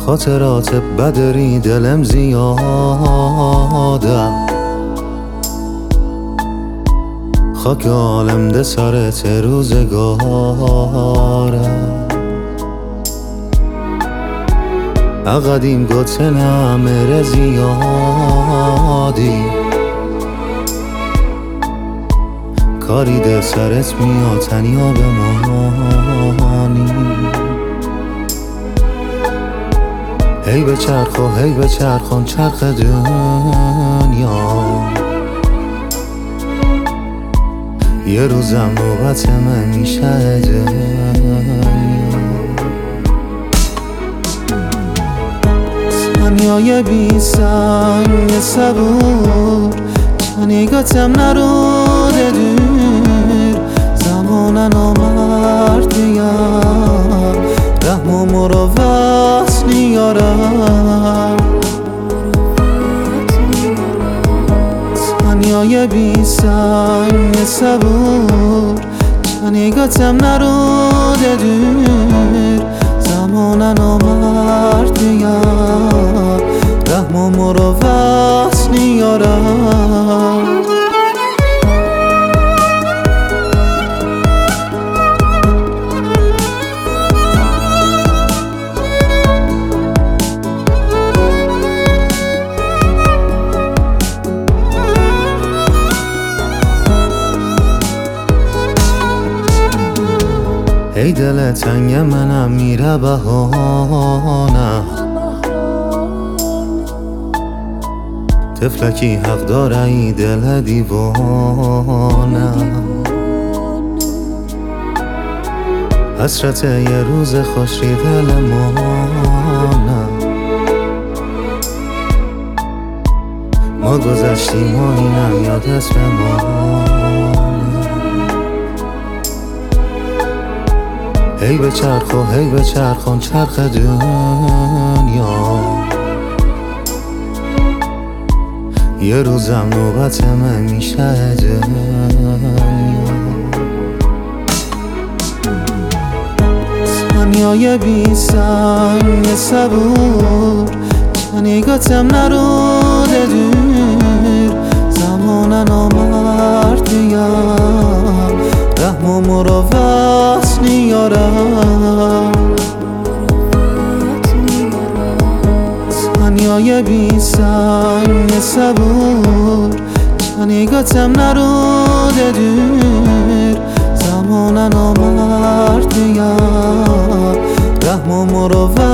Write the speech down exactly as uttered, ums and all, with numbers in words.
خاطرات بدری دلم زیاده، خاک عالم ده سرت روزگاره. اقدیم گتن امر زیادی، کاری ده سرت میاد تنیا بمانی. هی به چرخ و هی به چرخان چرخ دنیا، یه روزم نوبت من میشه دنیا. تنیای بی سنگ صبور، چنگاتم نروده دور. زمانن آمرد دیگر، رحم و مروت نیارم. تنیای بی سنگ صبور، چنگاتم نروده دور. زمانن آمرد دیگر، رحم و مروت نیارم. ای دل تنگ منم میره بهانه، طفلکی حق داره ای دل دیوانه. حسرت یه روز خوش ری دل مانه، ما گذشتیم و اینم یاد است بمانه. هی به چرخ و هی به چرخان چرخ دنیا، یه روزم نوبت من میشه دنیا. تنیای بی سنگ صبور، چنگاتم نروده دور. زمانن آمرد دیگر، رحم و مروت نیارم. تنیای بی سنگ صبور، چنگاتم نروده دور. زمانن آمرد دیگر، رحم و مروت